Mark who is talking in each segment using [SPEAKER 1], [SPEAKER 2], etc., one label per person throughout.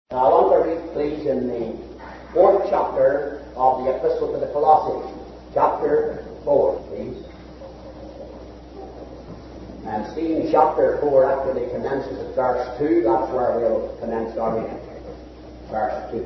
[SPEAKER 1] Now, I want to read, please, in the 4th chapter of the Epistle to the Colossians, chapter 4, please. And seeing chapter 4 actually commences at verse 2, that's where we'll commence our reading. Verse 2.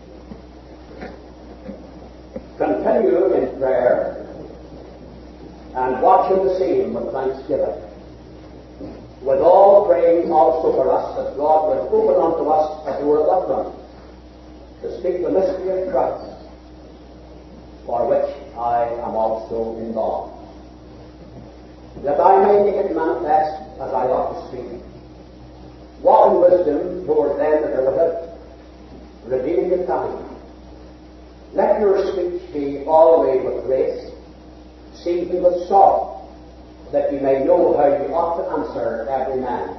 [SPEAKER 1] Continue in prayer and watch in the same with thanksgiving, with all praying also for us, that God will open unto us a door of utterance, to speak the mystery of Christ, for which I am also involved, that I may make it manifest as I ought to speak. Walk in wisdom toward them that are without, redeeming the time. Let your speech be always with grace, seasoned with salt, that you may know how you ought to answer every man.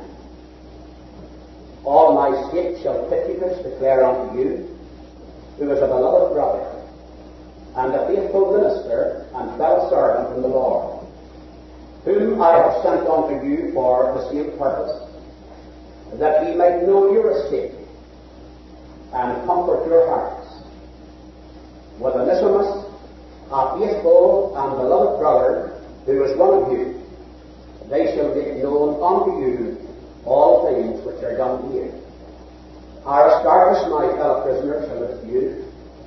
[SPEAKER 1] All my state shall Tychicus declare unto you, who is a beloved brother, and a faithful minister and fellow servant in the Lord, whom I have sent unto you for the same purpose, that ye might know your estate, and comfort your hearts. With Onesimus, a faithful and beloved brother, who is one of you, they shall make known unto you all things which are done here. Aristarchus, my fellow prisoner, saluteth you,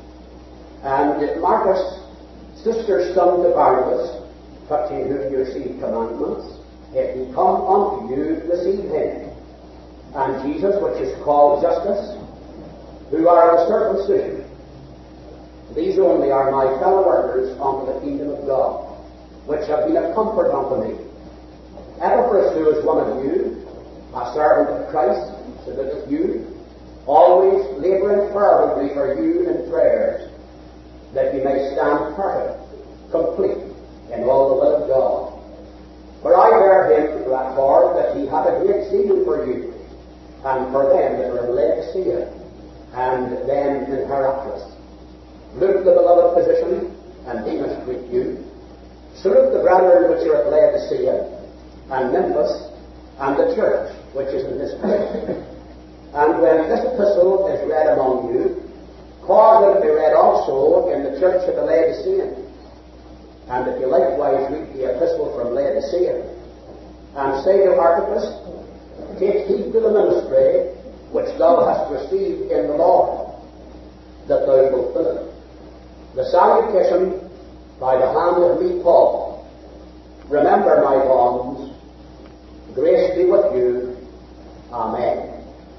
[SPEAKER 1] and Marcus, sister's son to Barnabas, touching whom you receive commandments. If he come unto you, receive him. And Jesus, which is called Justus, who are the circumcision. These only are my fellow workers unto the kingdom of God, which have been a comfort unto me. Epaphras, who is one of you, a servant of Christ, saluteth you, always labouring fervently for you in prayers, that you may stand perfect, complete, in all the will of God. For I bear him record that he hath a great zeal for you, and for them that are in Laodicea, and them in Hierapolis. Luke, the beloved physician, and Demas greet you. Salute the brethren which are at Laodicea, and Memphis, and the church which is in this place. And when this epistle is read among you, cause that it be read also in the church of the Laodiceans, and that you likewise read the epistle from Laodicea, and say to Archippus, take heed to the ministry which thou hast received in the Lord, that thou fulfill it. The salutation by the hand of me, Paul. Remember my bonds. Grace be with you. Amen.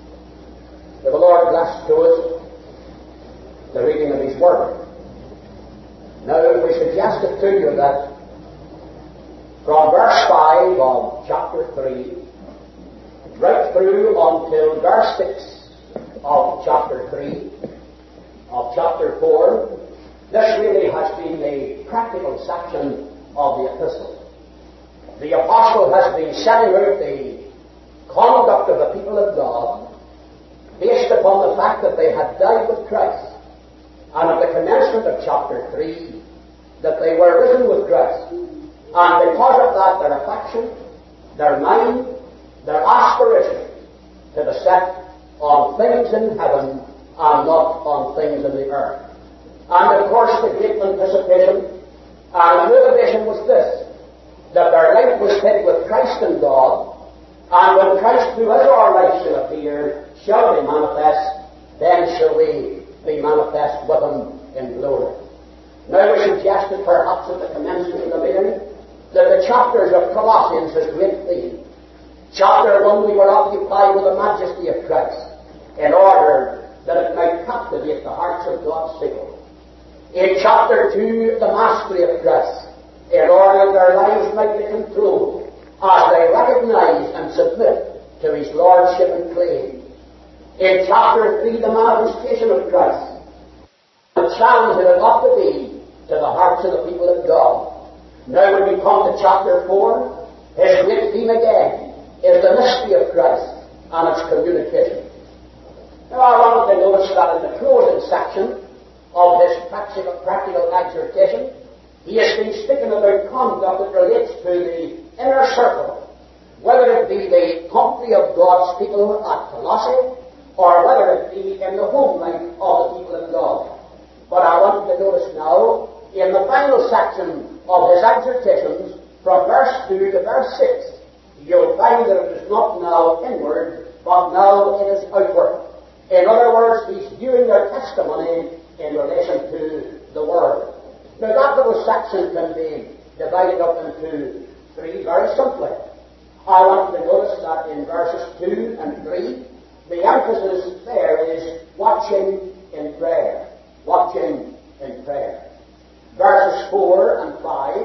[SPEAKER 1] May the Lord bless to us the reading of His Word. Now, we suggested to you that from verse 5 of chapter 3 right through until verse 6 of chapter 3 of chapter 4, this really has been the practical section of the epistle. The apostle has been setting out the conduct of the people of God based upon the fact that they had died with Christ, and at the commencement of chapter 3 that they were risen with Christ, and because of that their affection, their mind, their aspiration to be set on things in heaven and not on things in the earth. And of course the great anticipation and motivation was this, that their life was hid with Christ in God, and when Christ, who is our life, shall appear, shall be manifest, then shall we be manifest with Him in glory. Now we suggested perhaps at the commencement of the meeting that the chapters of Colossians is great theme. Chapter 1 we were occupied with the majesty of Christ, in order that it might captivate the hearts of God's people. In chapter 2, the mastery of Christ, in order that their lives might be controlled as they recognize and submit to His lordship and claim. In chapter 3, the manifestation of Christ, the challenge that it ought to be to the hearts of the people of God. Now when we come to chapter 4, his great theme again is the mystery of Christ and its communication. Now I wanted to notice that in the closing section of this practical exhortation, he has been speaking about conduct that relates to the inner circle, whether it be the company of God's people at Colossae, or whether it be in find that it is not now inward, but now it is outward. In other words, he's viewing their testimony in relation to the Word. Now that little section can be divided up into three very simply. I want you to notice that in verses 2 and 3, the emphasis there is watching in prayer. Watching in prayer. Verses 4 and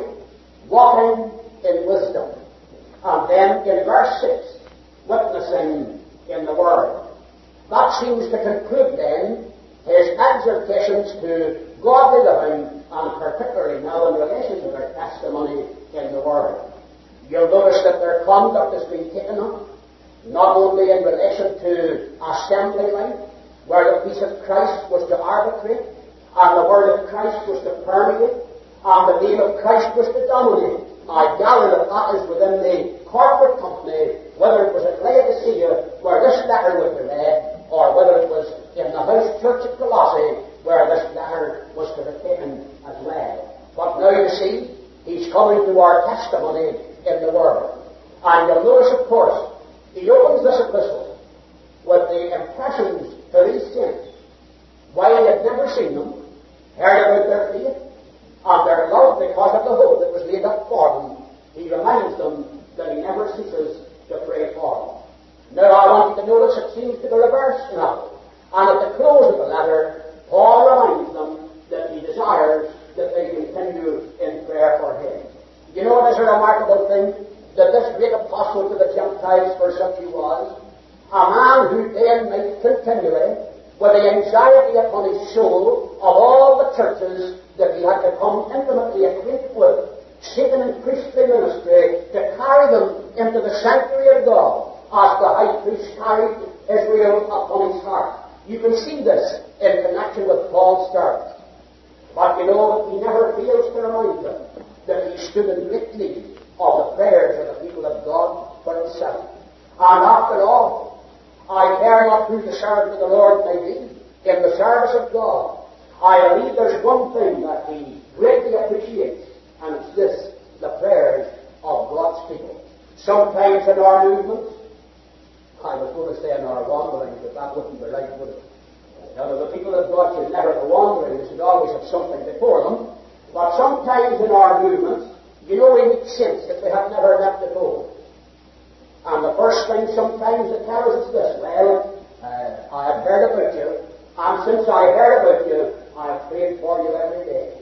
[SPEAKER 1] 5, walking in wisdom. And then in verse 6, witnessing in the Word. That seems to conclude then his exhortations to godly living, and particularly now in relation to their testimony in the Word. You'll notice that their conduct has been taken up, not only in relation to assembly life, where the peace of Christ was to arbitrate, and the word of Christ was to permeate, and the name of Christ was to dominate. I gather that that is within the corporate company, whether it was at Laodicea, where this letter would be read, or whether it was in the house church at Colossae, where this letter was to be taken as read. But now you see, he's coming to our testimony in the Word. And you'll notice, of course, he opens this epistle with the impressions to these saints. While he had never seen them, heard about their faith, and their love because of the hope that was laid up for them, he reminds them that he never ceases to pray for them. Now I want you to notice it seems to be reversed now. And at the close of the letter, Paul reminds them that he desires that they continue in prayer for him. You know, it is a remarkable thing that this great apostle to the Gentiles, for such he was, a man who then might continually, with the anxiety upon his soul of all the churches that he had become intimately acquainted with, seeking in priestly ministry to carry them into the sanctuary of God, as the high priest carried Israel upon his heart. You can see this in connection with Paul's service. But you know, he never fails to remind them that he stood in great need of the prayers of the people of God for himself. And after all, I care not who the servant of the Lord may be in the service of God. I believe there's one thing that he greatly appreciates, and it's this, the prayers of God's people. Sometimes in our movements, I was going to say in our wanderings, but that wouldn't be right, would it? The people of God should never be wandering. They should always have something before them. But sometimes in our movements, you know, we make sense that we have never left the goal. And the first thing sometimes that tells us this, well, I have heard about you, and since I heard about you, I have prayed for you every day.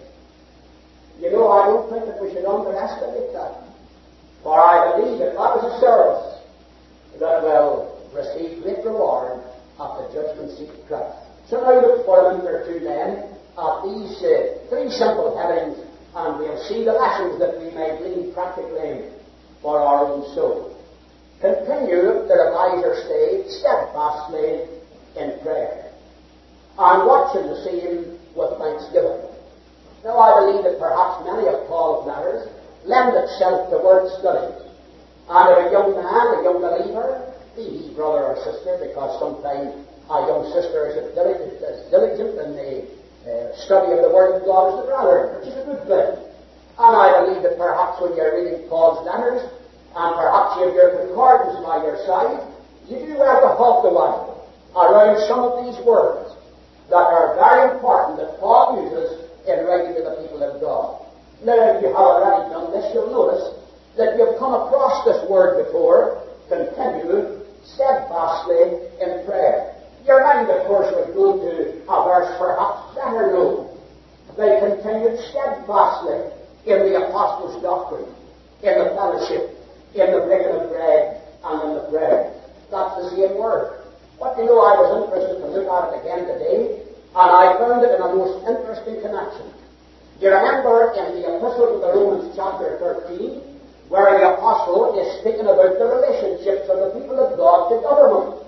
[SPEAKER 1] You know, I don't think that we should underestimate that. For I believe that that is a service that will receive great reward at the judgment seat of Christ. So now look for a minute or two then at these three simple headings, and we'll see the lessons that we may glean practically for our own soul. Continue, the reviser says, steadfastly in prayer, and watching the same with thanksgiving. Now I believe that perhaps many of Paul's letters lend itself to word study. And if a young man, a young believer, be he brother or sister, because sometimes a young sister is as diligent in the study of the Word of God as the brother, which is a good thing. And I believe that perhaps when you're reading Paul's letters, and perhaps you have your concordance by your side, you do well to halt a while around some of these words that are very important that Paul uses in writing to the people of God. Now, if you have already done this, you'll notice that you've come across this word before, continue steadfastly in prayer. Your mind, of course, would go to a verse perhaps better known. They continued steadfastly in the apostles' doctrine, in the fellowship, in the breaking of bread, and in the prayer. That's the same word. But you know, I was interested to look at it again today, and I found it in a most interesting connection. You remember in the Epistle to the Romans chapter 13, where the apostle is speaking about the relationships of the people of God to government.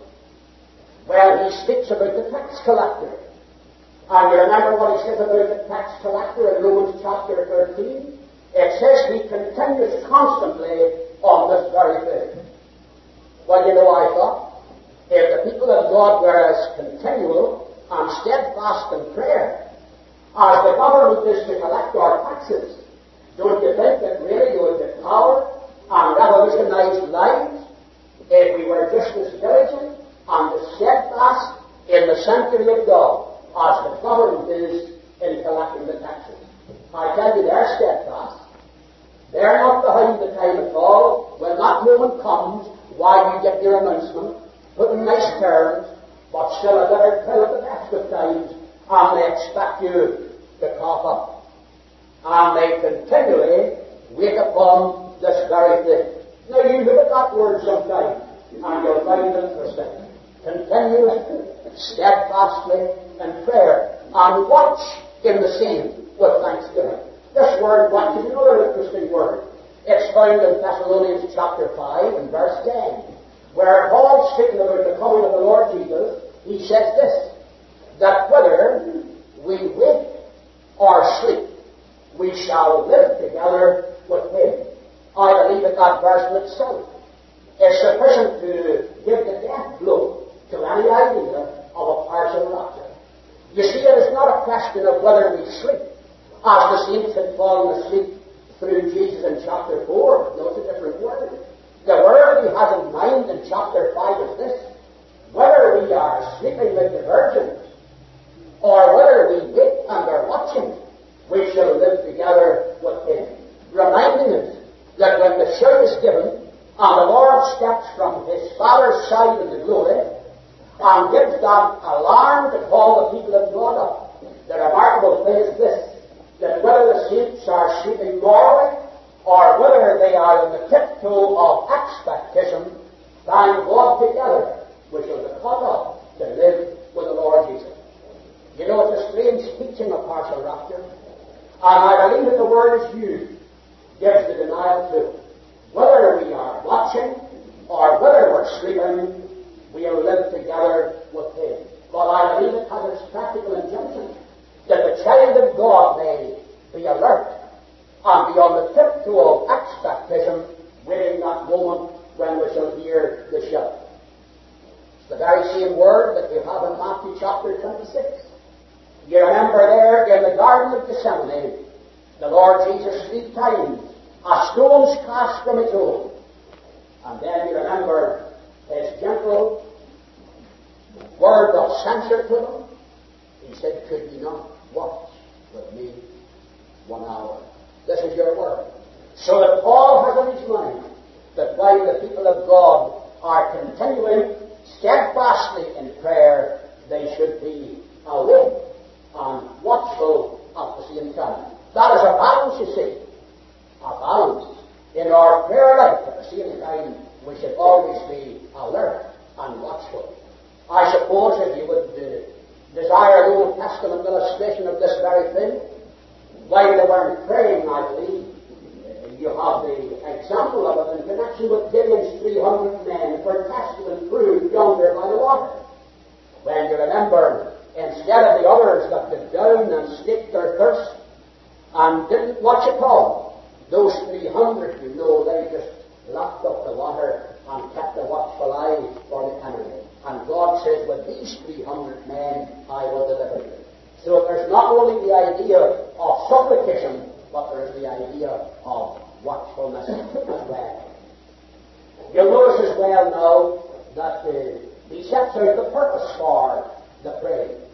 [SPEAKER 1] Well, he speaks about the tax collector. And you remember what he says about the tax collector in Romans chapter 13? It says he continues constantly on this very thing. Well, you know, I thought, if the people of God were as continual and steadfast in prayer as the government is to collect our taxes, don't you think that really you would get power and revolutionize lives sanctuary of God as the government is in collecting the taxes. I tell you, they're steadfast. They're not behind the time at all. When that moment comes, why you get your announcement, put in nice terms, but still a better tell at the best of times, and they expect you to cough up. And they continually wait upon this very thing. Now you look at that word sometime, and you'll find it interesting. Continually, steadfastly in prayer, and watch in the same with thanksgiving. This word watch is another interesting word. It's found in Thessalonians chapter 5 and verse 10, where Paul, speaking about the coming of the Lord Jesus, he says this, that whether we wake or sleep, we shall live together with him. I believe that verse in itself is sufficient to give the death blow to any idea of a partial rapture. You see, it is not a question of whether we sleep, as the saints had fallen asleep through Jesus in chapter 4. No, it's a different word. The word he has in mind in chapter 5 is this, whether we are sleeping like the virgins, or whether we wake and are watching, we shall live together with him. Reminding us that when the shout is given, and the Lord steps from his Father's side in the glory, and gives that alarm to call the people of God up, the remarkable thing is this, that whether the saints are sleeping morally, or whether they are in the tiptoe of expectation, thank God together, we shall be caught up to live with the Lord Jesus. You know, it's a strange teaching of partial rapture, and I believe that the word is used gives the denial too. Whether we are watching, or whether we're sleeping, we'll live together with him. But I believe it has its practical injunction that the child of God may be alert and be on the tiptoe of expectation, waiting that moment when we shall hear the shout. It's the very same word that we have in Matthew chapter 26. You remember there in the Garden of Gethsemane, the Lord Jesus 3 times, a stone's cast from his own. And then you remember his gentle word of censure to them. He said, could you not watch with me 1 hour? This is your word. So that Paul has in his mind that while the people of God are continuing steadfastly in prayer, they should be awake and watchful at the same time. That is a balance, you see. A balance. In our prayer life, at the same time, we should always be alert and watchful. I suppose if you would desire an Old Testament illustration of this very thing, while they weren't praying, I believe, you have the example of it in connection with Gideon's 300 men who were tested and proved yonder by the water. When you remember, instead of the others that got down and staked their thirst and didn't watch at all, those 300, you know, they just lapped up the water and kept a watchful eye for the enemy. And God says, with these 300 men, I will deliver you. So there's not only the idea of supplication, but there's the idea of watchfulness as well. You'll notice as well now that he sets out the purpose for the praying.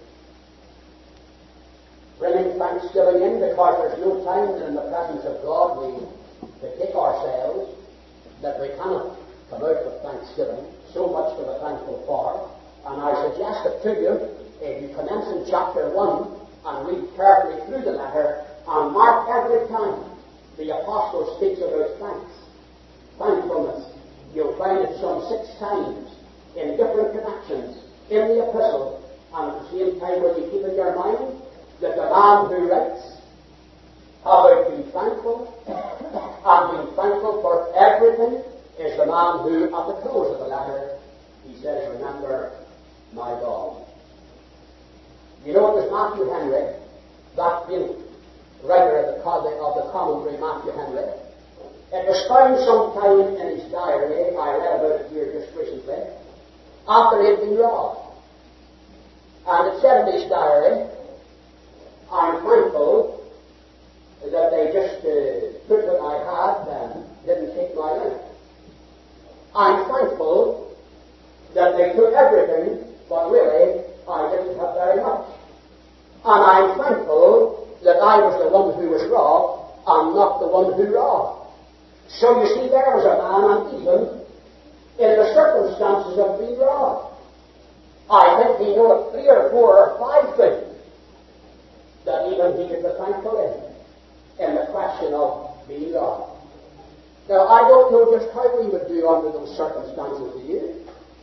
[SPEAKER 1] Bringing thanksgiving in, because there's no time in the presence of God to take ourselves that we cannot come out with thanksgiving. So much to be thankful for. And I suggest it to you, if you commence in chapter 1 and read carefully through the letter and mark every time the apostle speaks about thanks, thankfulness, you'll find it some 6 times in different connections in the epistle. And at the same time, will you keep in your mind that the man who writes about being thankful and being thankful for everything is the man who, at the close of the letter, he says, remember my God. You know, it was Matthew Henry, that great writer of the commentary, Matthew Henry. It was found sometime in his diary, I read about it here just recently, after he had been robbed. And it said in his diary, I'm thankful that they just took what I had and didn't take my life. I'm thankful that they took everything, but really, I didn't have very much. And I'm thankful that I was the one who was robbed and not the one who robbed. So you see, there was a man, and even in the circumstances of being robbed, I think he knew of 3 or 4 or 5 things that even he could be thankful in the question of being robbed. Now, I don't know just how we would do under those circumstances to you.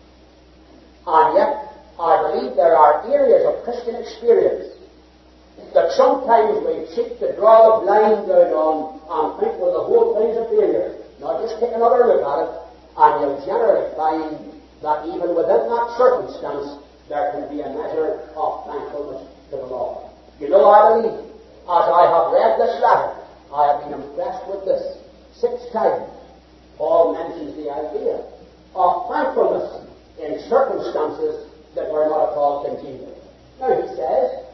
[SPEAKER 1] And yet, I believe there are areas of Christian experience that sometimes we seek to draw the blind down on and think, well, the whole thing's a failure. Now, just take another look at it, and you'll generally find that even within that circumstance, there can be a measure of thankfulness to the Lord. You know, I believe, as I have read this letter, I have been impressed with this. 6 times, Paul mentions the idea of thankfulness in circumstances that were not at all congenial. Now he says,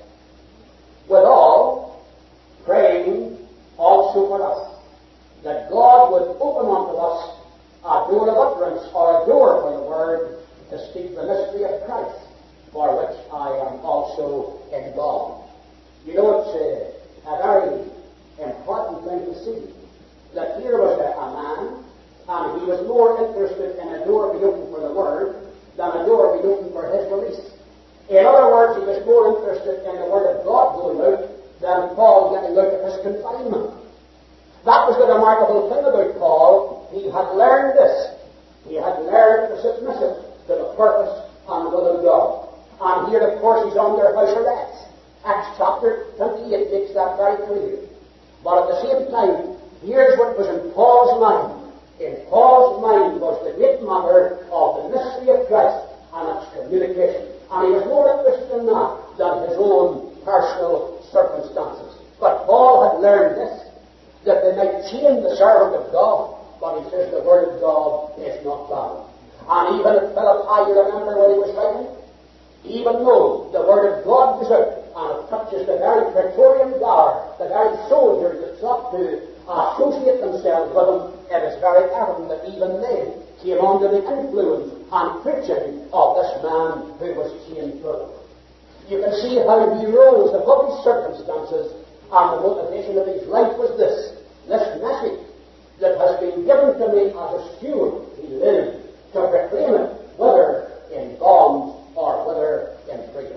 [SPEAKER 1] withal, praying also for us, that God would open unto us a door of utterance, or a door for the word, to speak the mystery of Christ, for which I am also involved. You know, it's a very important thing to see that here was a man, and he was more interested in a door being open for the Word than a door being open for his release. In other words, he was more interested in the Word of God going out than Paul getting out of his confinement. That was the remarkable thing about Paul. He had learned this. He had learned to submit to the purpose and will of God. And here, of course, he's under house arrest. Acts chapter 28 makes that very clear. But at the same time, here's what was in Paul's mind. In Paul's mind was the great matter of the mystery of Christ and its communication. And he was more interested in that than his own personal circumstances. But Paul had learned this, that they might chain the servant of God. But he says the word of God is not bound. And even at Philippi, you remember when he was writing, even though the word of God goes out and it touches the very Praetorian Guard, the very soldiers that sought to associate themselves with him, it is very evident that even they came under the influence and preaching of this man who was chained to him. You can see how he rose above his circumstances, and the motivation of his life was this message that has been given to me as a steward. He lived to proclaim it, whether in bonds or whether in freedom.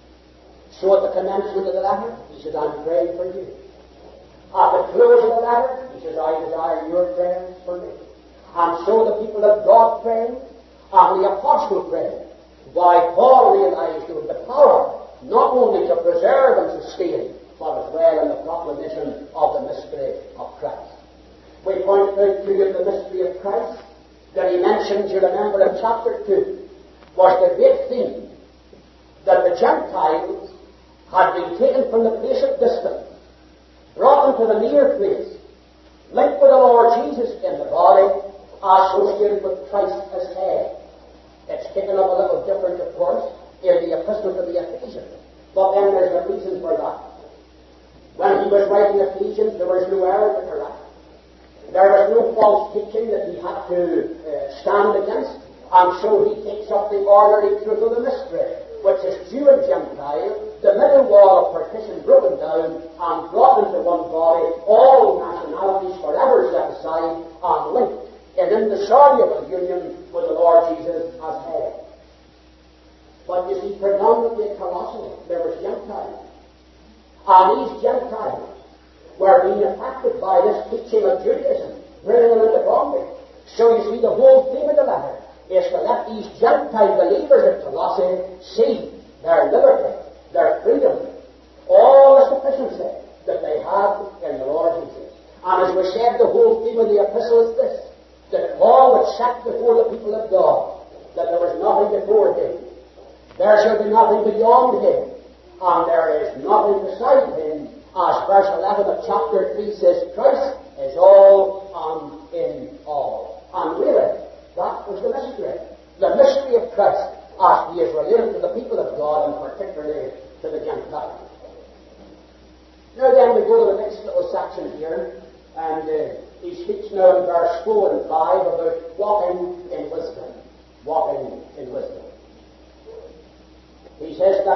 [SPEAKER 1] So at the commencement of the letter, he said, I'm praying for you. At the close of the letter, he says, I desire your prayers for me. And so the people of God prayed, and the apostle prayed. Why, Paul realized there was the power not only to preserve and sustain, but as well in the proclamation of the mystery of Christ. We point out to you the mystery of Christ that he mentions, you remember in chapter 2, was the great theme that the Gentiles had been taken from the place of distance, brought into the near place, linked with the Lord Jesus in the body, associated with Christ as head. It's taken up a little different, of course, in the epistle to the Ephesians. But then there's a reason for that. When he was writing Ephesians, there was no error to correct. There was no false teaching that he had to stand against. And so he takes up the ordinary truth of the mystery, which is Jew and Gentile, the middle wall of partition broken down and brought into one body, all nationalities forever set aside and linked in indissoluble union with the Lord Jesus as head. But you see, predominantly at Colossae, there was Gentiles. And these Gentiles were being affected by this teaching of Judaism, bringing them into bondage. So you see, the whole theme of the letter is to let these Gentile believers at Colossae see their liberty, their freedom, all the sufficiency that they have in the Lord Jesus. And as we said, the whole theme of the epistle is this, that Paul would set before the people of God that there was nothing before him, there shall be nothing beyond him, and there is nothing beside him, as verse 11 of chapter 3 says, Christ is all and in all. And really, that was the mystery of Christ, as he is related to the people of God, and particularly to the Gentiles. Now then, we go to the next little section here, and he speaks now in verse 4 and 5 about walking in wisdom. Walking in wisdom. He says that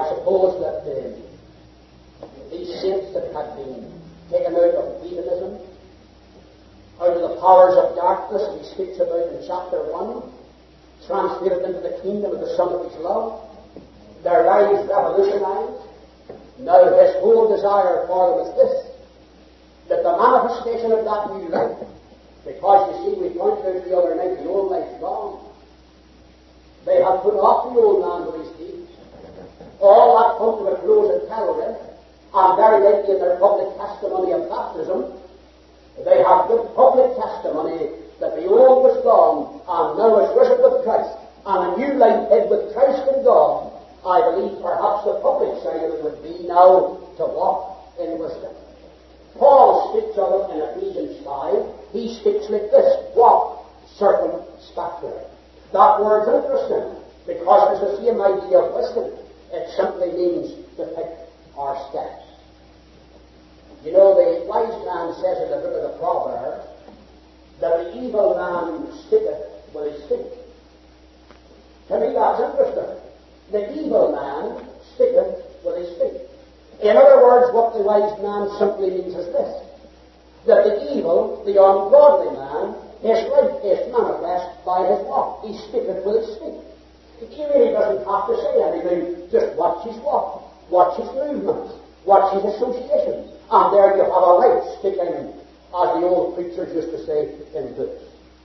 [SPEAKER 1] suppose that these saints that had been taken out of heathenism, out of the powers of darkness that he speaks about in chapter 1, translated into the kingdom of the Son of his love, their lives revolutionized. Now his whole desire for them is this, that the manifestation of that new life, because you see, we pointed out the other night, the old life's gone. They have put off the old man with his deeds. All that come to a close at Calvary, and very likely in their public testimony of baptism, they have given public testimony that the old was gone, and now is risen with Christ, and a new life hid with Christ in God. I believe perhaps the public side of it would be now to walk in wisdom. Paul speaks of it in Ephesians 5. He speaks like this, walk circumspectly. That word's interesting, because it's the same idea of wisdom. It simply means to pick our steps. You know, the wise man says in the book of the Proverbs that the evil man sticketh with his feet. To me, that's interesting. The evil man sticketh with his feet. In other words, what the wise man simply means is this, that the evil, the ungodly man, his life is manifest by his walk. He sticketh with his feet. He really doesn't have to say anything, just watch his walk, watch his movements, watch his associations, and there you have a life sticking, as the old preachers used to say, in boots.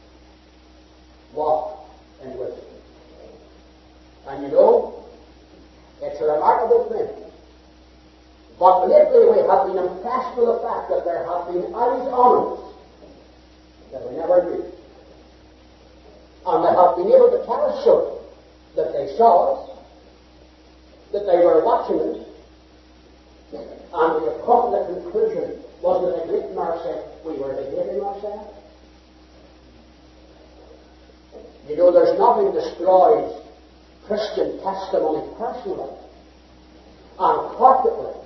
[SPEAKER 1] Walk in wisdom. And you know, it's a remarkable thing. But lately we have been impressed with the fact that there have been eyes on us that we never knew. And they have been able to tell us so, that they saw us, that they were watching us, and we have come to the conclusion, wasn't it a great mercy we were behaving ourselves? You know, there's nothing destroys Christian testimony personally and corporately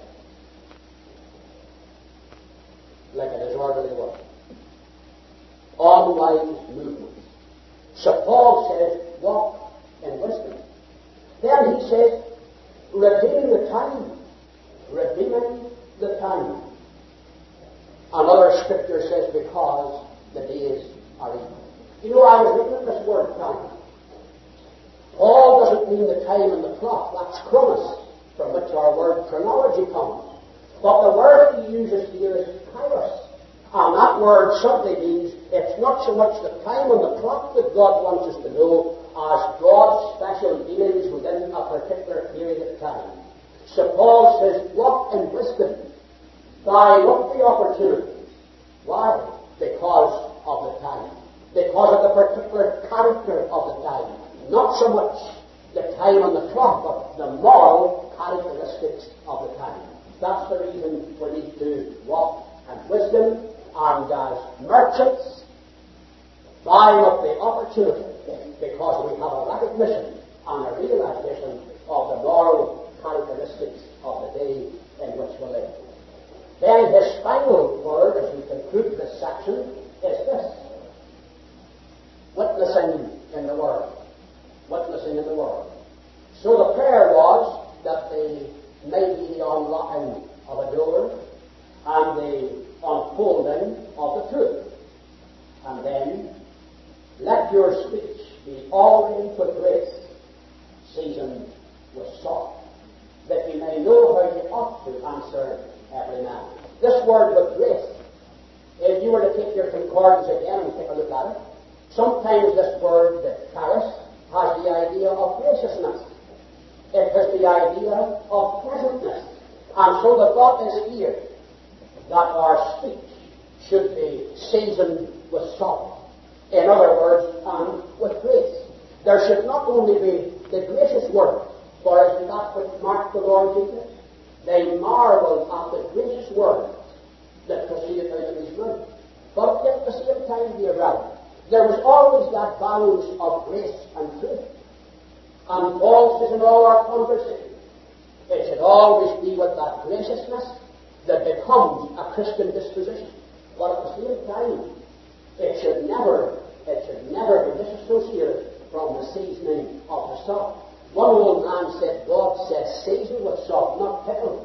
[SPEAKER 1] like it is orderly work. Unwise movements. So Paul says, walk in wisdom. Then he says, redeeming the time. Redeeming the time. Another scripture says, because the days are evil. You know, I was looking at this word time. Paul doesn't mean the time and the clock. That's chronos, from which our word chronology comes. But the word he uses here is kairos. And that word simply means it's not so much the time on the clock that God wants us to know as God's special dealings within a particular period of time. So Paul says, walk in wisdom. Buy up the opportunities. Why? Because of the time. Because of the particular character of the time. Not so much the time on the clock, but the moral characteristics of the time. That's the reason we need to walk in wisdom, and as merchants, buying up the opportunity, because we have a recognition and a realization of the moral characteristics of the day in which we live. Then his final word, as we conclude this section, is this: witnessing in the world. Witnessing in the world. So the prayer was that they may be the unlocking of a door and the unfolding of the truth. And then, let your speech be already with grace, seasoned with salt, that you may know how you ought to answer every man. This word with grace, if you were to take your concordance again and take a look at it, sometimes this word, the charis, has the idea of graciousness. It has the idea of pleasantness. And so the thought is here that our speech should be seasoned with salt. In other words, and with grace. There should not only be the gracious word, for as that which marked the Lord Jesus, they marveled at the gracious word that proceeded out of his mouth. But at the same time, dear brother, there was always that balance of grace and truth. And Paul says in all our conversation, it should always be with that graciousness that becomes a Christian disposition. But at the same time, it should never be disassociated from the seasoning of the salt. One old man said, God said, season with salt, not pickle.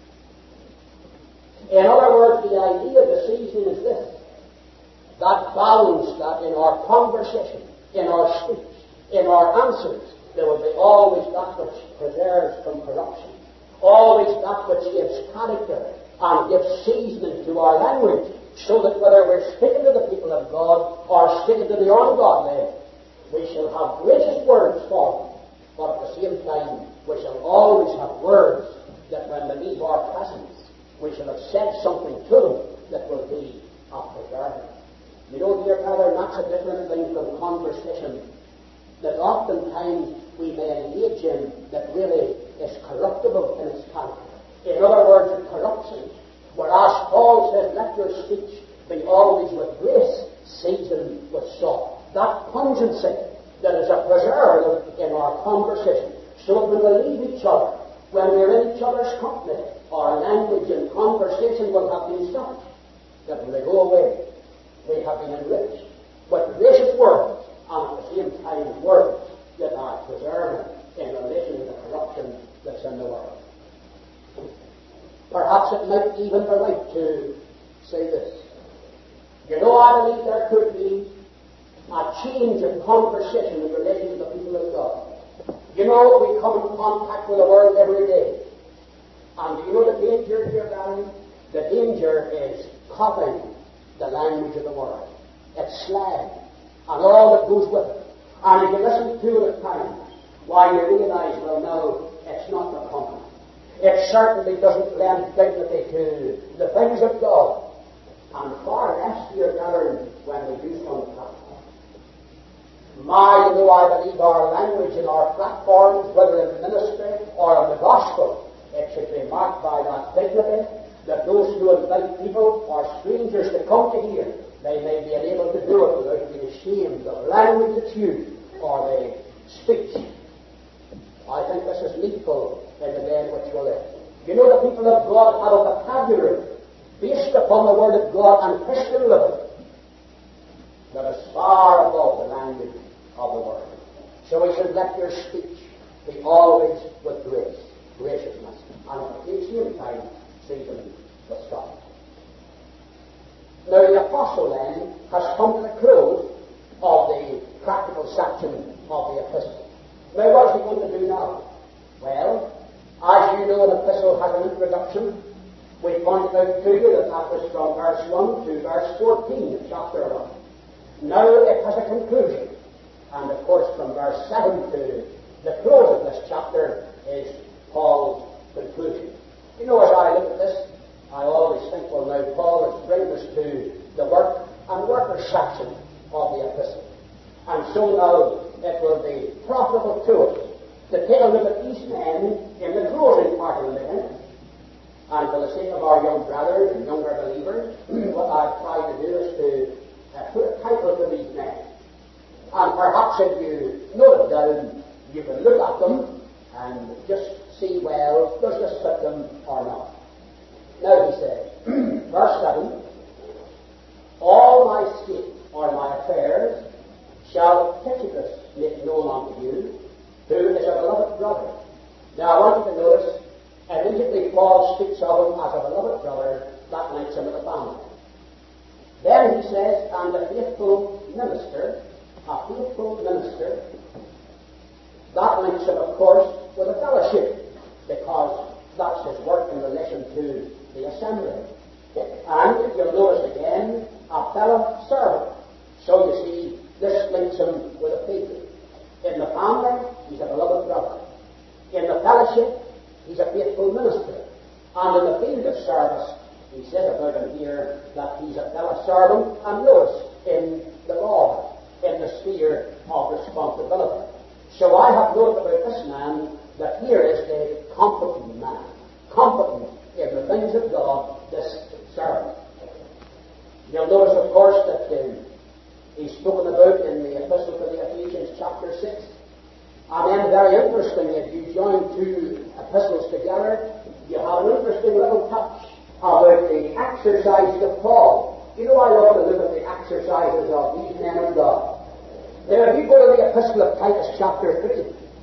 [SPEAKER 1] In other words, the idea of the season is this: that balance that in our conversation, in our speech, in our answers, there will be always that which preserves from corruption, always that which gives character and gives seasoning to our language, so that whether we're speaking to the people of God or speaking to the ungodly, we shall have gracious words for them, but at the same time we shall always have words that when they leave our presence, we shall have said something to them that will be of preserving. You know, dear brother, that's a different thing from conversation that oftentimes we may engage in that really is corruptible in its character. In other words, it corrupts it. Whereas Paul says, let your speech be always with grace, seasoned with salt. That pungency that is a preservative in our conversation, so that when we leave each other, when we're in each other's company, our language and conversation will have been such that when they go away, we have been enriched with gracious words, and at the same time words that are preserving in relation to the corruption that's in the world. Perhaps it might even be right to say this. You know, I believe there could be a change in conversation in relation to the people of God. You know, we come in contact with the world every day. And do you know the danger here, darling? The danger is copying the language of the world. It's slang, and all that goes with it. And if you listen to it at times, why you realize, well, no, it's not the common. It certainly doesn't lend dignity to the things of God. And far less, dear darling, when we do some platform. My, you know, I believe our language in our platforms, whether in the ministry or in the gospel, it should be marked by that dignity, that those who invite people or strangers to come to hear, they may be able to do it without being ashamed of the language that's used or the speech. I think this is needful in the day in which we live. You know, the people of God have a vocabulary based upon the Word of God and Christian living that is far above the language of the world. So we should let your speech be always with grace, graciousness, and at the same time seasoned with salt. Now, the apostle then has come to the close of the practical section of the epistle. Now, what is he going to do now? Well, as you know, an epistle has an introduction. We pointed out to you that that was from verse 1 to verse 14 of chapter 1. Now it has a conclusion. And of course, from verse 7 to the close of this chapter is Paul's conclusion. You know, as I look at this, I always think, well, now Paul is bringing us to the work and worker section of the epistle. And so now it will be profitable to us to take a look at these men in the closing part of the meeting. And for the sake of our young brothers and younger believers, what I've tried to do is to put a title to these men. And perhaps if you note it down, you can look at them and just see, well, does this fit them or not? Now he says, verse 7, all my state or my affairs shall Tychicus make known unto you, who is a beloved brother. Now I want you to notice, immediately Paul speaks of him as a beloved brother, that links him with the family. Then he says, and a faithful minister, that links him, of course, with a fellowship, because that's his work in relation to the assembly. And you'll notice again, a fellow servant. So you see, this links him with a faithful. In the family, he's a beloved brother. In the fellowship, he's a faithful minister. And in the field of service, he says about him here that he's a fellow servant, and notice, in the Lord, in the sphere of responsibility. So I have noted about this man that here is a competent man, competent in the things of God, this servant. You'll notice, of course, that he's spoken about in the Epistle to the Ephesians, chapter 6. And then, very interestingly, if you join two epistles together, you have an interesting little touch about the exercises of Paul. You know, I love to look at the exercises of these men of God. Now, if you go to the Epistle of Titus, chapter 3,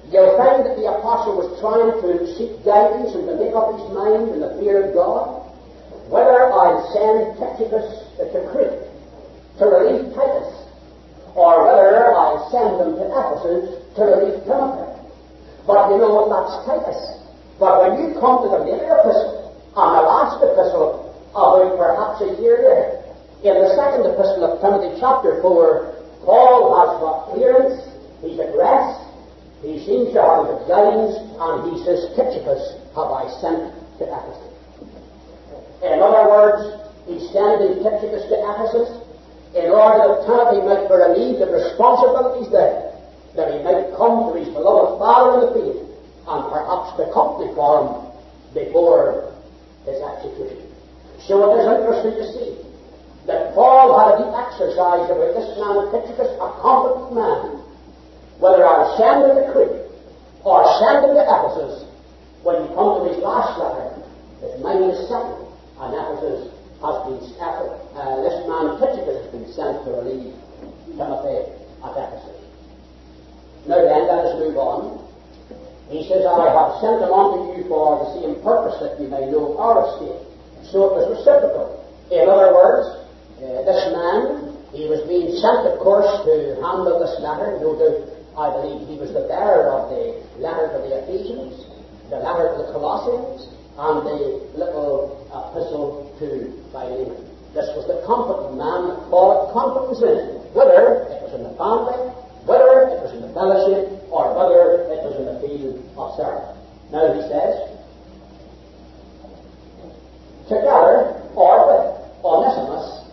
[SPEAKER 1] you'll find that the apostle was trying to seek guidance and to make up his mind in the fear of God, whether I'll send Tychicus to Crete to relieve Titus, or whether I'll send them to Ephesus to relieve Timothy. But you know, that's Titus. But when you come to the later epistle, and the last epistle, about perhaps a year later, in the second epistle of Timothy chapter 4, Paul has got clearance, he's at rest, he seems to have the guidance, and he says, Tychicus have I sent to Ephesus. In other words, he's sending Tychicus to Ephesus in order that Timothy might be relieved of responsibilities there, that he might come to his beloved father in the faith, and perhaps be company for him before his execution. So it is interesting to see that Paul had a deep exercise about this man Tychicus, a competent man, whether I send him to Crete or send him to Ephesus. When you come to his last letter, his mind is settled, and Ephesus has been this man Tychicus has been sent to relieve Timothy at Ephesus. Now then, let us move on. He says, I have sent him unto you for the same purpose, that you may know our estate. So it was reciprocal. In other words, this man, he was being sent, of course, to handle this letter. No doubt, I believe he was the bearer of the letter to the Ephesians, the letter to the Colossians, and the little epistle to Philemon. This was the competent man that Paul had confidence in, whether it was in the family, whether it was in the fellowship, or whether it was in the field of service. Now he says, together, or with Onesimus,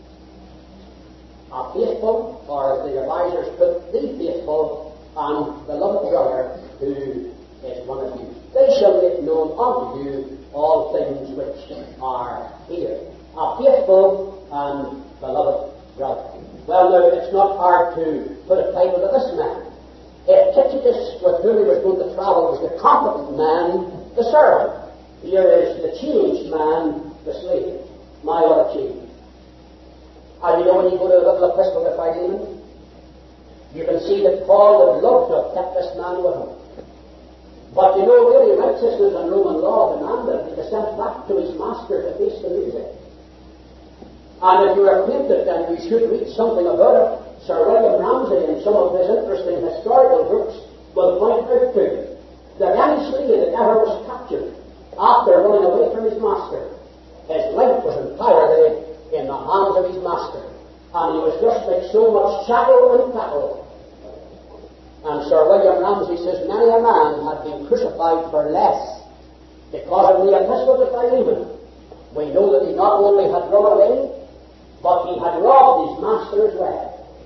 [SPEAKER 1] a faithful, or as the revisers put, the faithful and beloved brother who is one of you. They shall make known unto you all things which are here. A faithful and beloved brother. Well, now, it's not hard to put a title to this man. If Tychicus, with whom he was going to travel, was the competent man, the servant. Here is the changed man, the slave. My Lord changed. And you know, when you go to the little epistle to Philemon, you can see that Paul would love to have kept this man with him. But you know, really, righteousness and Roman law demanded he was sent back to his master to face the music. And if you are acquainted, and we should read something about it, Sir William Ramsay, in some of his interesting historical books, will point out to you that any slave that ever was captured after running away from his master, his life was entirely in the hands of his master. And he was just like so much chattel and cattle. And Sir William Ramsay says many a man had been crucified for less, because in the epistle to Philemon, we know that he not only had run away, but he had robbed his master as well.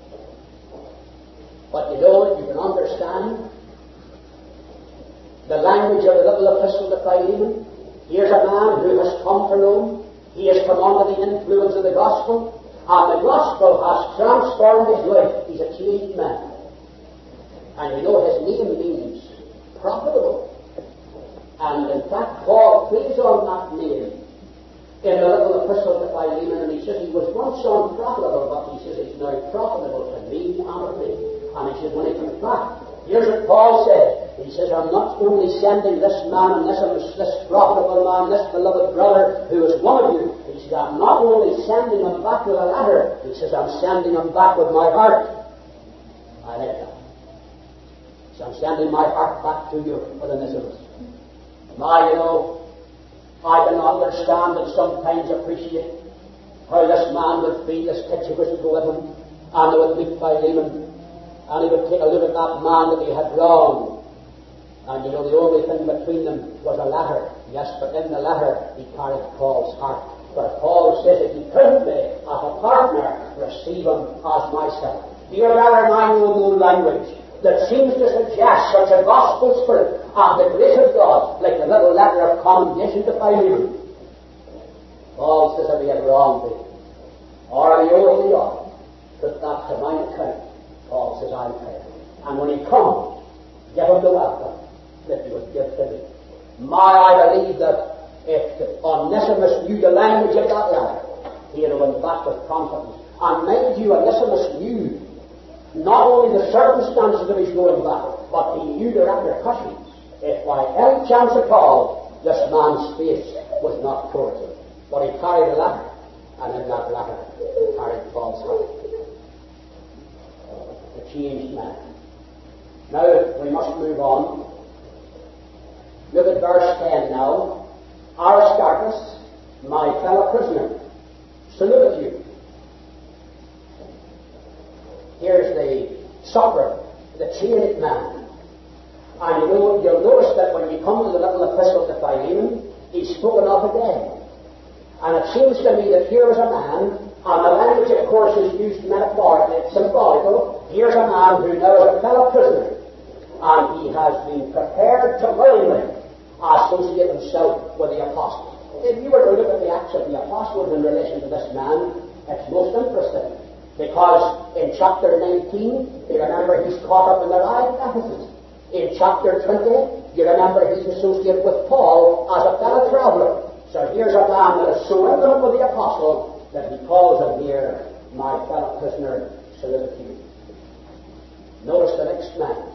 [SPEAKER 1] But you know, you can understand the language of the little epistle to Philemon. Here's a man who has come to Rome. He has come under the influence of the gospel, and the gospel has transformed his life. He's a changed man. And you know, his name means profitable. And in fact, Paul plays on that name in the little epistle to Philemon, and he says he was once unprofitable, but he says he's now profitable to me and to me. And he says when he comes back, here's what Paul said. He says, I'm not only sending this man, this profitable man, this beloved brother who is one of you. He says, I'm not only sending him back with a letter. He says, I'm sending him back with my heart. I like that. So I'm sending my heart back to you for the miseries. My, you know, I can understand and sometimes appreciate how this man would feel, this Tychicus would go with him, and he would meet Philemon, and he would take a look at that man that he had wronged. And you know, the only thing between them was a letter. Yes, but in the letter he carried Paul's heart. But Paul says, if he couldn't be as a partner, receive him as myself. Do you rather my own language that seems to suggest such a gospel spirit and the grace of God, like the little letter of commendation to Philemon? Paul says, if he had wronged thee, or the old God, put that to mine account. Paul says, I'll pay. And when he comes, give him the welcome that he would give to me. I believe that if Onesimus knew the language of that letter, he would have went back with confidence. And mind you, Onesimus knew not only the circumstances of his going back, but he knew the repercussions if by any chance at all this man's face was not towards him. But he carried a letter, and in that letter he carried Paul's heart. A changed man. Now we must move on. Look at verse 10 now. Aristarchus, my fellow prisoner, salute you. Here's the sufferer, the chained man. And you'll notice that when you come to the little epistle to Philemon, he's spoken of again. And it seems to me that here is a man, and the language, of course, is used metaphorically, it's symbolical. Here's a man who now is a fellow prisoner, and he has been prepared to willingly associate himself with the apostles. If you were to look at the Acts of the Apostles in relation to this man, it's most interesting. Because in chapter 19, you remember he's caught up in the riot at Ephesus. In chapter 20, you remember he's associated with Paul as a fellow traveler. So here's a man that is so intimate with the apostle that he calls him here, my fellow prisoner, salute you. Notice the next man.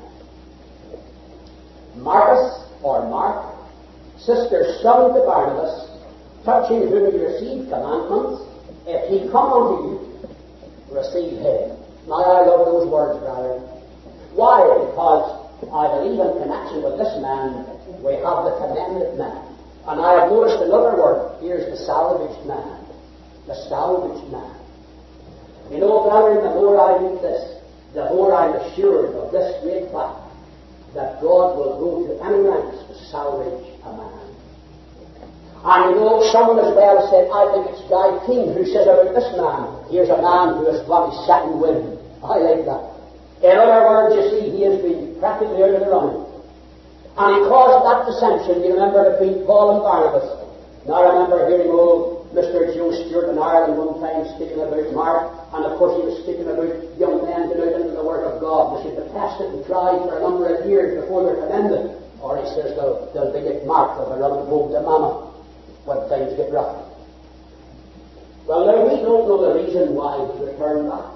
[SPEAKER 1] Marcus, or Mark, sister's son to Barnabas, touching whom he received commandments, if he come unto you, receive him. Now I love those words, brother. Why? Because I believe in connection with this man, we have the commended man. And I have noticed another word. Here's the salvaged man. The salvaged man. You know, brother, the more I read this, the more I'm assured of this great fact, that God will go to any lengths to salvage a man. And you know, someone as well said, I think it's Guy King who says about this man, here's a man who has got his second wind. I like that. In other words, you see, he has been practically out of the running. And he caused that dissension, you remember, between Paul and Barnabas. Now I remember hearing old Mr. Joe Stewart in Ireland one time speaking about Mark, and of course he was speaking about young men going out into the work of God. They should be tested and tried for a number of years before they're commended. Or he says they'll be like Mark, they'll be running home to Mama when things get rough. Well, now we don't know the reason why he returned back.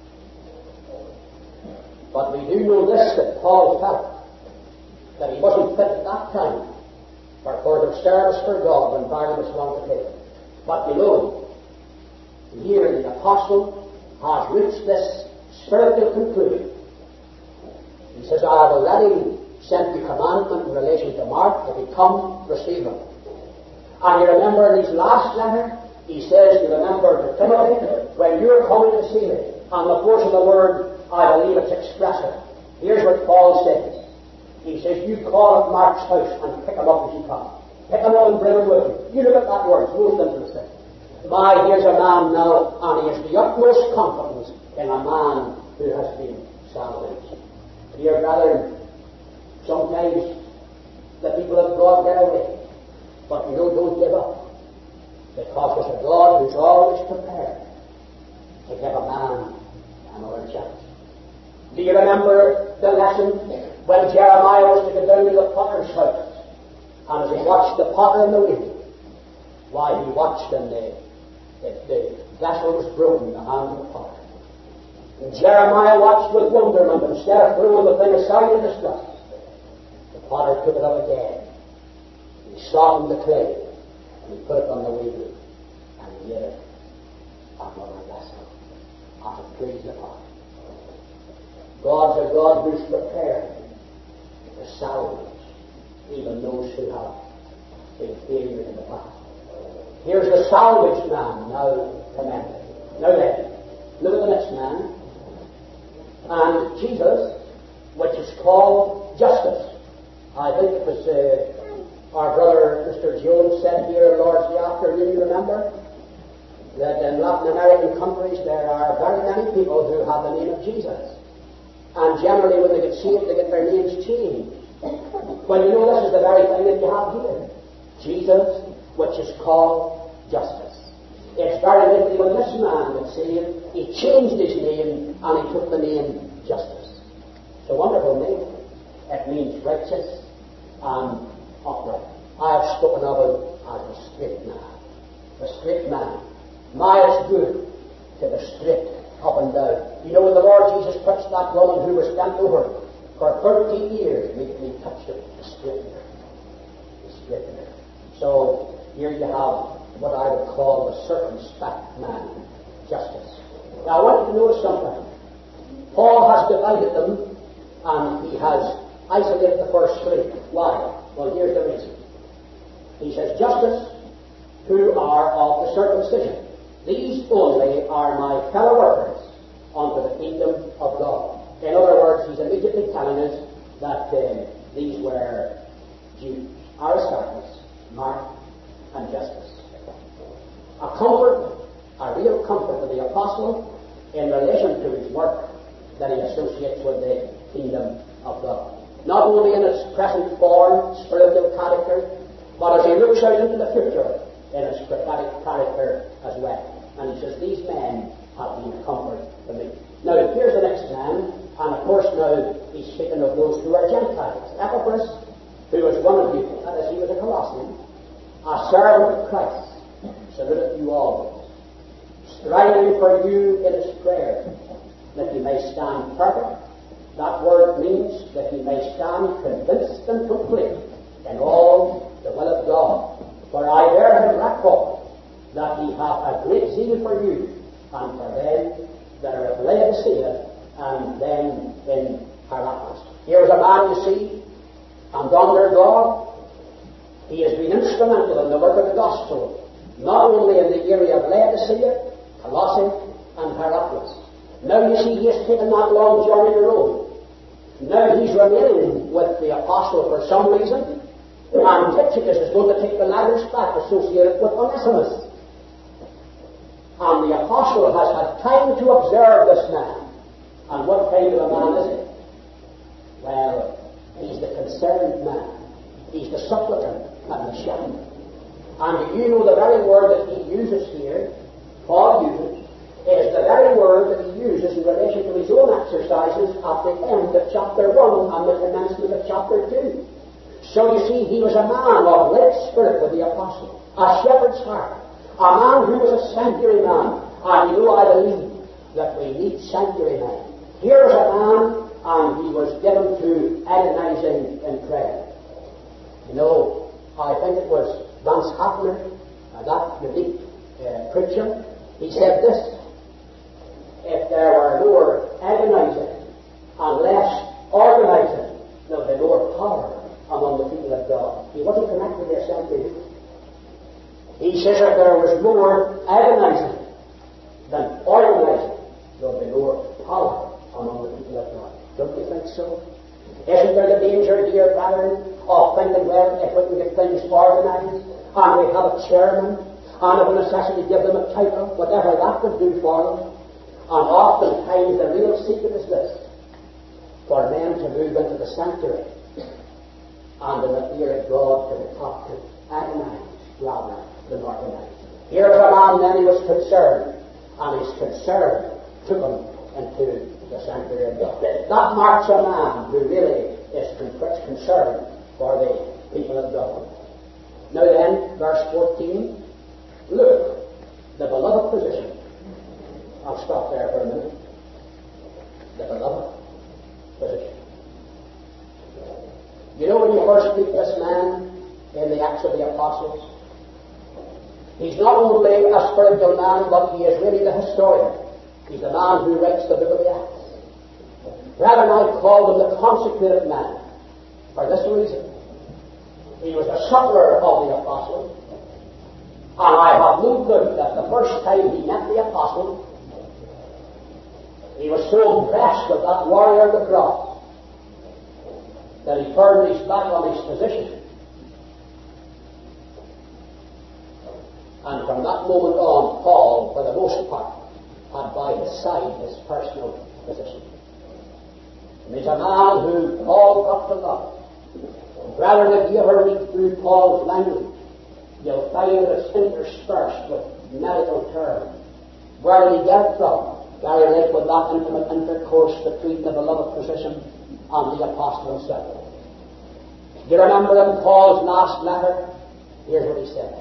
[SPEAKER 1] But we do know this, that Paul felt that he wasn't fit at that time for further service for God when Barnabas wanted to take him. But you know, here the apostle has reached this spiritual conclusion. He says, I have already sent you commandment in relation to Mark. If he comes, receive him. And you remember in his last letter, he says, you remember to Timothy, when you're coming to see me, and of course in the word, I believe it's expressive. Here's what Paul says. He says, you call at Mark's house and pick him up as you come. Pick him up and bring him with you. You look at that word, it's most interesting. Here's a man now, and he has the utmost confidence in a man who has been salvaged. Dear brother, sometimes the people of God get away. But you know, don't give up. Because there's a God who's always prepared to give a man another chance. Do you remember the lesson when Jeremiah was to go down to the potter's house? And as he watched the potter in the wheel, why, he watched and the vessel was broken in the hand of the potter. And Jeremiah watched with wonderment. Instead of throwing the thing aside in disgust, the potter took it up again. He softened the clay, and he put it on the wheel, and he made it another vessel, as it pleased the potter. God's a God who's prepared to salvage even those who have been failures in the past. Here's the salvaged man now commended. Now then, look at the next man. And Jesus, which is called Justus. I think it was our brother Mr. Jones said here in Lord's Day afternoon, you remember? That in Latin American countries there are very many people who have the name of Jesus. And generally when they get saved, they get their names changed. Well, you know, this is the very thing that you have here. Jesus, which is called Justus. It's very likely when this man got saved, he changed his name and he took the name Justus. It's a wonderful name. It means righteous and upright. I have spoken of him as the straight man. The straight man. Miles good to the straight, up and down. You know, when the Lord Jesus touched that woman who was bent over
[SPEAKER 2] For 13 years, we touched it, the straightener. The straightener. So, here you have what I would call the circumspect man, justice. Now, I want you to notice something. Paul has divided them, and he has isolated the first three. Why? Well, here's the reason. He says, justice, who are of the circumcision. These only are my fellow workers unto the kingdom of God. In other words, he's immediately telling us that these were Jews, Aristarchus, Mark, and Justus. A comfort, a real comfort to the apostle in relation to his work that he associates with the kingdom of God. Not only in its present form, spiritual character, but as he looks out into the future in its prophetic character as well. And he says, these men have been a comfort to me. Now, here's the next man, and of course now he's speaking of those who are Gentiles. Epaphras, who was one of you, that is, he was a Colossian, a servant of Christ, saluteth you always, striving for you in his prayer, that you may stand perfect. That word means that you may stand convinced and complete in all the will of God. For I bear him record that he hath a great zeal for you, and for them that are at Laodicea, and them in Hierapolis. Here's a man, you see, and under God, he has been instrumental in the work of the gospel, not only in the area of Laodicea, Colossae, and Hierapolis. Now you see, he has taken that long journey to Rome. Now he's remaining with the apostle for some reason, and Tychicus is going to take the letters back associated with Onesimus. And the apostle has had time to observe this man. And what kind of a man is he? Well, he's the concerned man. He's the supplicant and the shepherd. And do you know the very word that he uses here, Paul uses, is the very word that he uses in relation to his own exercises at the end of chapter 1 and the commencement of chapter 2. So you see, he was a man of like spirit with the apostle, a shepherd's heart, a man who was a sanctuary man. And you know, I believe that we need sanctuary men. Here is a man, and he was given to agonizing in prayer. You know, I think it was Vance Havner, that unique preacher, he said this: if there were more agonizing and less organizing, there would be more power among the people of God. He wasn't connected with yourself, did he? He says if there was more agonizing than organizing, there would be more power among the people of God. Don't you think so? Isn't there the danger, dear brethren, of thinking, well, if we can get things organized, and we have a chairman, and of necessity give them a title, whatever that would do for them? And oftentimes the real secret is this: for men to move into the sanctuary and in the fear of God to be taught to agonize rather than organize. Here's a man then, he was concerned, and his concern took him into the sanctuary of God. That marks a man who really is concerned for the people of God. Now then, verse 14, look, the beloved position. I'll stop there for a minute. The beloved position. You know, when you first meet this man in the Acts of the Apostles, he's not only a spiritual man, but he is really the historian. He's the man who writes the book of the Acts. Brethren, I call him the consecrated man for this reason. He was a sufferer of the Apostles, and I have no doubt that the first time he met the Apostle, he was so impressed with that warrior of the cross that he turned his back on his position. And from that moment on, Paul, for the most part, had by his side his personal position. And he's a man who Paul got to love. Brethren, if you ever read through Paul's language, you'll find that it's interspersed with medical terms. Where did he get it from? Very like with that intimate intercourse between the beloved position and the apostle himself. Do you remember in Paul's last letter? Here's what he said.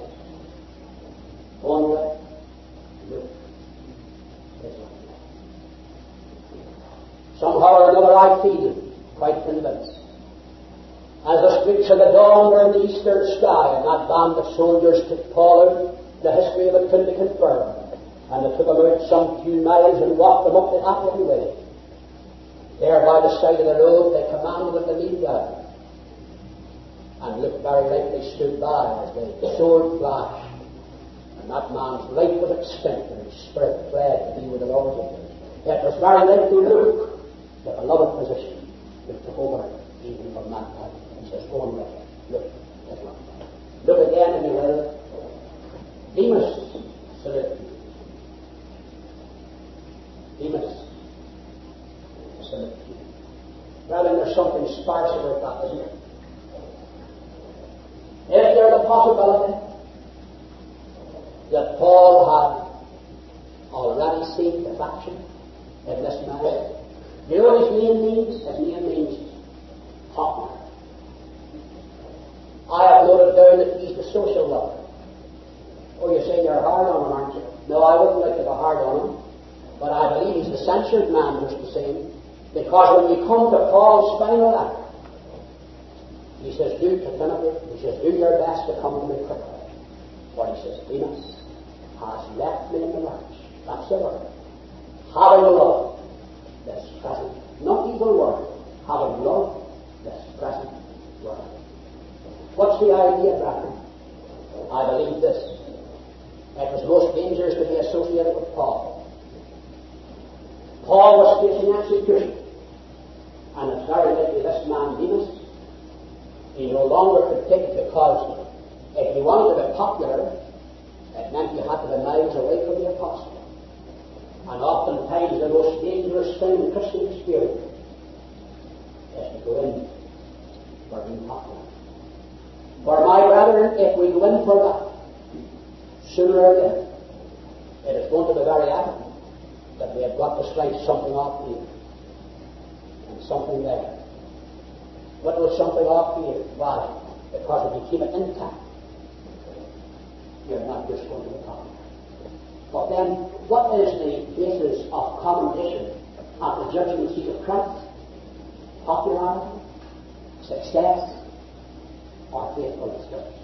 [SPEAKER 2] Only Luke is with me. Somehow or another I feel quite convinced. As the streaks of the dawn were in the eastern sky, and that band of soldiers took Paul out, the history of it couldn't be confirmed. And they took him out some few miles and walked him up the Athlone Way. There by the side of the road they commanded him to kneel down. And looked very likely stood by as the sword flashed. And that man's life was extinct and his spirit fled to be with the Lord Jesus. It was very likely Luke, the beloved physician, who took over even from that time. He says, go on with it. Look again and you will. Demas salute you. Demas salute you. Brethren, there's something sparse about that, isn't there? Is there the possibility that Paul had already seen perfection in this man? You know what his name means? His name means partner. I have noted down that he's the social lover. Oh, you say you're hard on him, aren't you? No, I wouldn't like to be hard on him. But I believe he's the censured man just the same. Because when you come to Paul's final letter, he says, do to Timothy, he says, do your best to come to me quickly. What he says, Demas has left me in the lurch. That's the word. Having loved this present, not evil world, having loved this present world. What's the idea, brethren? I believe this. It was most dangerous to be associated with Paul. Paul was facing execution. And it's very likely this man, Demas, he no longer could take it because if he wanted to be popular, it meant you had to be miles away from the apostle. And oftentimes the most dangerous thing in Christian experience is to go in for being popular. For my brethren, if we go in for that, sooner or later, it is going to be very evident that we have got to slice something off here and something there. What was something off here? Why? Because if you keep it intact, you're not just going to be popular. But then, what is the basis of commendation at the judgment seat of Christ? Popularity, success, or faithfulness?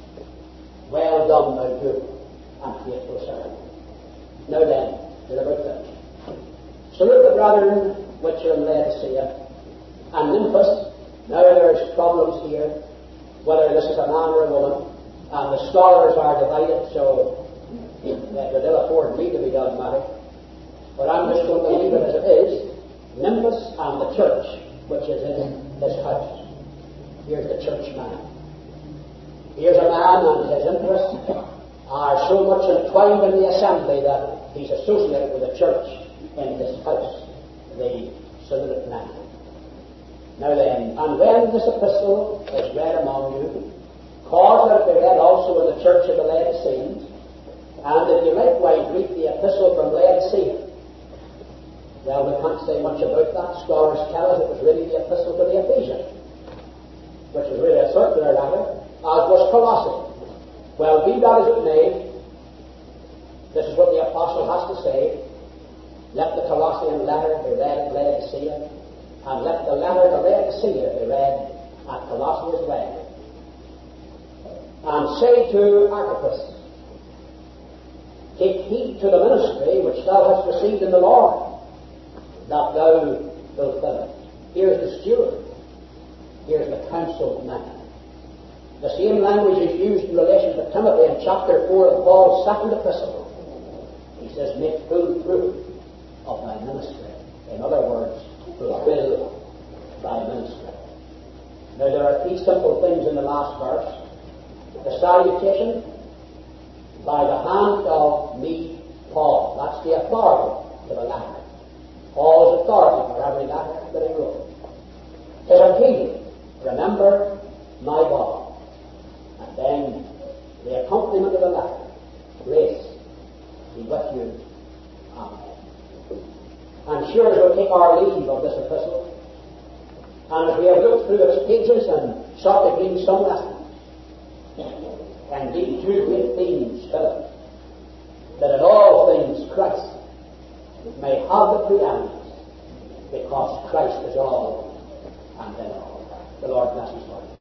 [SPEAKER 2] Well done, thou good and faithful servant. Now then, we're about finished. Salute the brethren which are in Laodicea and Nymphus. Now there's problems here, whether this is a man or a woman, and the scholars are divided, so that it will afford me to be dogmatic. But I'm just going to leave it as it is. Nymphus and the church, which is in his house. Here's the church man. Here's a man and his interests are so much entwined in the assembly that he's associated with the church in his house, the saluted man. Now then, and when this epistle is read among you, cause that it be read also in the church of the Laodiceans, and that you likewise read the epistle from Laodicea. Well, we can't say much about that. Scholars tell us it was really the epistle to the Ephesians, which was really a circular letter, as was Colossae. Well, be that as it may, this is what the apostle has to say. Let the Colossian letter be read at Laodicea, and let the letter to Laodicea be read at Colossae as well. And say to Archippus, take heed to the ministry which thou hast received in the Lord, that thou wilt fill it. Here's the steward. Here's the council man. The same language is used in relation to Timothy in chapter 4 of Paul's second epistle. He says, make full proof of thy ministry. In other words, fulfill thy ministry. Now there are three simple things in the last verse. The salutation by the hand of me, Paul. That's the authority to the letter. Paul's authority for every letter that he wrote. His appeal, remember my body. And then the accompaniment of the letter, grace be with you. Amen. I'm sure as we'll take our leave of this epistle, and as we have looked through its pages and sought to glean some lessons, indeed two great themes, Philip, that in all things Christ may have the preeminence, because Christ is all
[SPEAKER 1] and then all. The Lord bless his word.